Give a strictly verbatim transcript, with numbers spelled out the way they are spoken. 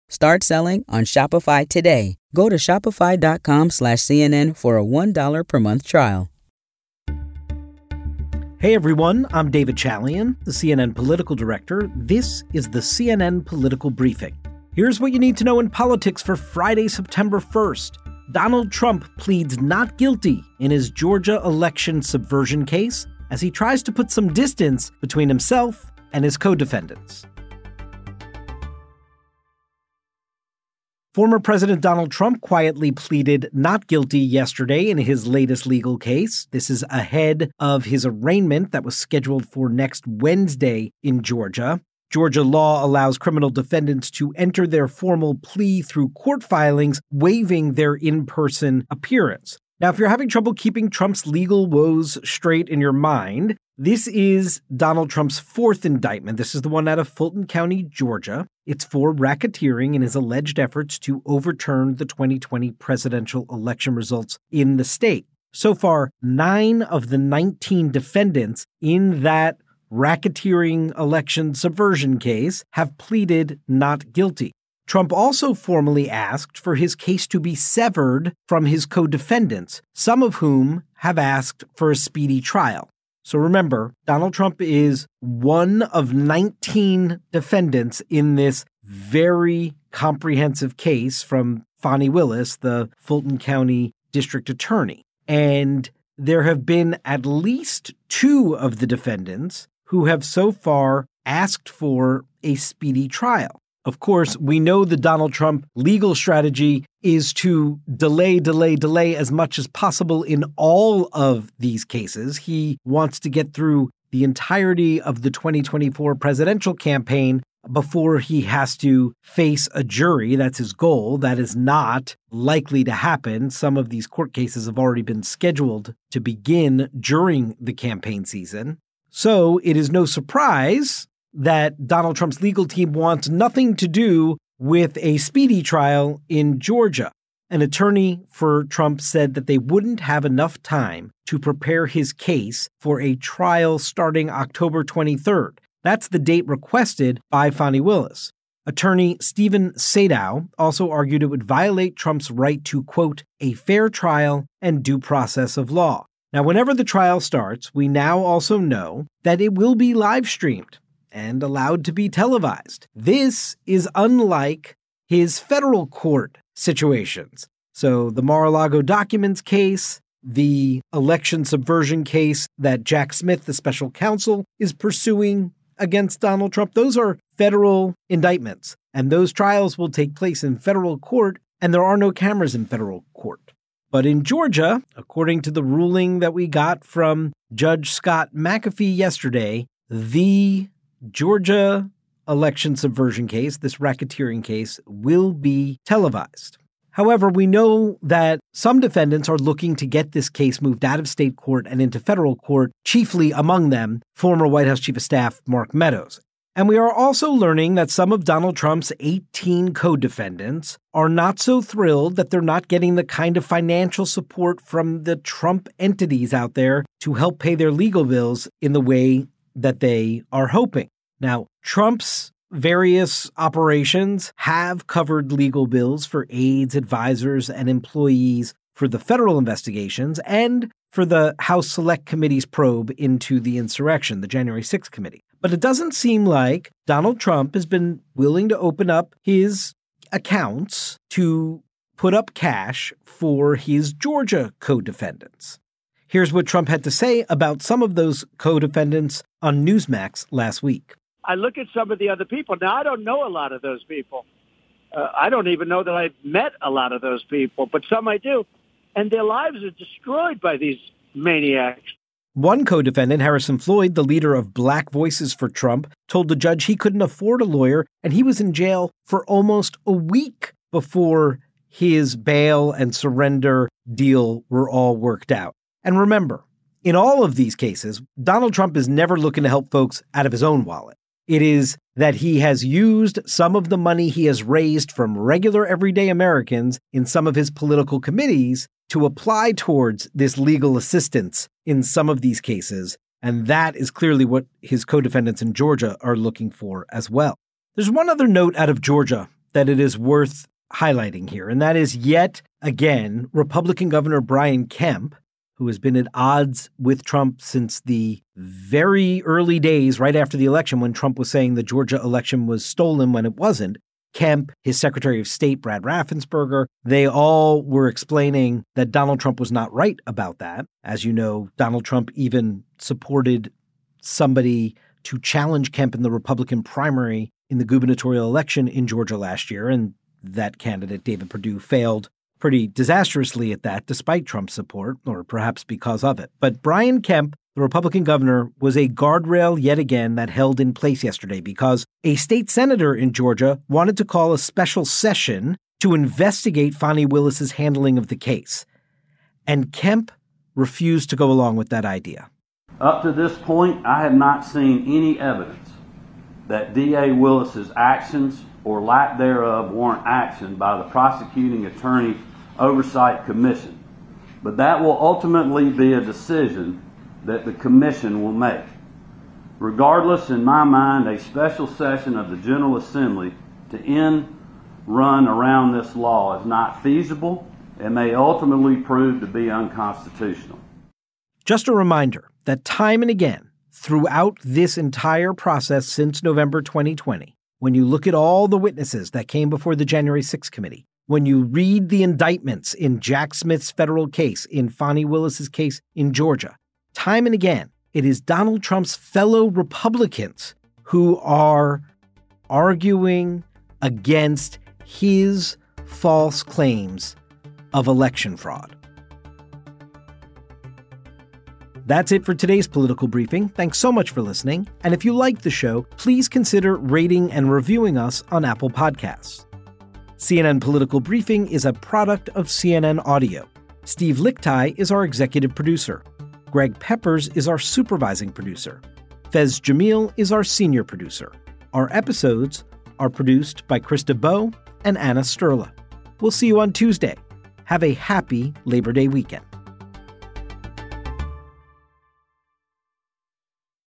Start selling on Shopify today. Go to shopify.com slash CNN for a one dollar per month trial. Hey everyone, I'm David Chalian, the C N N political director. This is the C N N Political Briefing. Here's what you need to know in politics for Friday, September first. Donald Trump pleads not guilty in his Georgia election subversion case as he tries to put some distance between himself and his co-defendants. Former President Donald Trump quietly pleaded not guilty yesterday in his latest legal case. This is ahead of his arraignment that was scheduled for next Wednesday in Georgia. Georgia law allows criminal defendants to enter their formal plea through court filings, waiving their in-person appearance. Now, if you're having trouble keeping Trump's legal woes straight in your mind, this is Donald Trump's fourth indictment. This is the one out of Fulton County, Georgia. It's for racketeering in his alleged efforts to overturn the twenty twenty presidential election results in the state. So far, nine of the nineteen defendants in that racketeering election subversion case have pleaded not guilty. Trump also formally asked for his case to be severed from his co-defendants, some of whom have asked for a speedy trial. So remember, Donald Trump is one of nineteen defendants in this very comprehensive case from Fani Willis, the Fulton County district attorney. And there have been at least two of the defendants who have so far asked for a speedy trial. Of course, we know the Donald Trump legal strategy is to delay, delay, delay as much as possible in all of these cases. He wants to get through the entirety of the twenty twenty-four presidential campaign before he has to face a jury. That's his goal. That is not likely to happen. Some of these court cases have already been scheduled to begin during the campaign season. So it is no surprise that Donald Trump's legal team wants nothing to do with a speedy trial in Georgia. An attorney for Trump said that they wouldn't have enough time to prepare his case for a trial starting October twenty-third. That's the date requested by Fani Willis. Attorney Stephen Sadow also argued it would violate Trump's right to, quote, a fair trial and due process of law. Now, whenever the trial starts, we now also know that it will be live streamed and allowed to be televised. This is unlike his federal court situations. So the Mar-a-Lago documents case, the election subversion case that Jack Smith, the special counsel, is pursuing against Donald Trump, those are federal indictments, and those trials will take place in federal court, and there are no cameras in federal court. But in Georgia, according to the ruling that we got from Judge Scott McAfee yesterday, the Georgia election subversion case, this racketeering case, will be televised. However, we know that some defendants are looking to get this case moved out of state court and into federal court, chiefly among them former White House Chief of Staff Mark Meadows. And we are also learning that some of Donald Trump's eighteen co-defendants are not so thrilled that they're not getting the kind of financial support from the Trump entities out there to help pay their legal bills in the way that they are hoping. Now, Trump's various operations have covered legal bills for aides, advisors, and employees for the federal investigations and for the House Select Committee's probe into the insurrection, the January sixth committee. But it doesn't seem like Donald Trump has been willing to open up his accounts to put up cash for his Georgia co-defendants. Here's what Trump had to say about some of those co-defendants on Newsmax last week. I look at some of the other people. Now, I don't know a lot of those people. Uh, I don't even know that I've met a lot of those people, but some I do. And their lives are destroyed by these maniacs. One co-defendant, Harrison Floyd, the leader of Black Voices for Trump, told the judge he couldn't afford a lawyer, and he was in jail for almost a week before his bail and surrender deal were all worked out. And remember, in all of these cases, Donald Trump is never looking to help folks out of his own wallet. It is that he has used some of the money he has raised from regular everyday Americans in some of his political committees to apply towards this legal assistance in some of these cases. And that is clearly what his co-defendants in Georgia are looking for as well. There's one other note out of Georgia that it is worth highlighting here, and that is yet again Republican Governor Brian Kemp, who has been at odds with Trump since the very early days right after the election when Trump was saying the Georgia election was stolen when it wasn't. Kemp, his Secretary of State, Brad Raffensperger, they all were explaining that Donald Trump was not right about that. As you know, Donald Trump even supported somebody to challenge Kemp in the Republican primary in the gubernatorial election in Georgia last year, and that candidate, David Perdue, failed pretty disastrously at that, despite Trump's support, or perhaps because of it. But Brian Kemp, the Republican governor, was a guardrail yet again that held in place yesterday because a state senator in Georgia wanted to call a special session to investigate Fani Willis's handling of the case. And Kemp refused to go along with that idea. Up to this point, I have not seen any evidence that D A Willis's actions or lack thereof warrant action by the prosecuting attorney oversight commission. But that will ultimately be a decision that the commission will make. Regardless, in my mind, a special session of the General Assembly to end run around this law is not feasible and may ultimately prove to be unconstitutional. Just a reminder that time and again, throughout this entire process since November twenty twenty, when you look at all the witnesses that came before the January sixth committee, when you read the indictments in Jack Smith's federal case, in Fani Willis's case in Georgia, time and again, it is Donald Trump's fellow Republicans who are arguing against his false claims of election fraud. That's it for today's Political Briefing. Thanks so much for listening. And if you like the show, please consider rating and reviewing us on Apple Podcasts. C N N Political Briefing is a product of C N N Audio. Steve Lickteig is our executive producer. Greg Peppers is our supervising producer. Fez Jamil is our senior producer. Our episodes are produced by Krista Bowe and Anna Sterla. We'll see you on Tuesday. Have a happy Labor Day weekend.